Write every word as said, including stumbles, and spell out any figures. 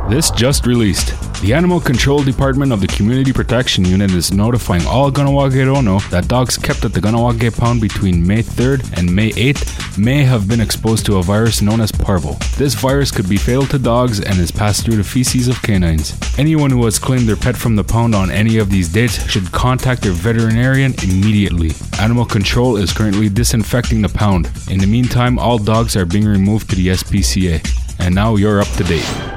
This just released. The Animal Control Department of the Community Protection Unit is notifying all Kahnawake-Rono that dogs kept at the Kahnawake Pound between May third and May eighth may have been exposed to a virus known as parvo. This virus could be fatal to dogs and is passed through the feces of canines. Anyone who has claimed their pet from the pound on any of these dates should contact their veterinarian immediately. Animal Control is currently disinfecting the pound. In the meantime, all dogs are being removed to the S P C A. And now you're up to date.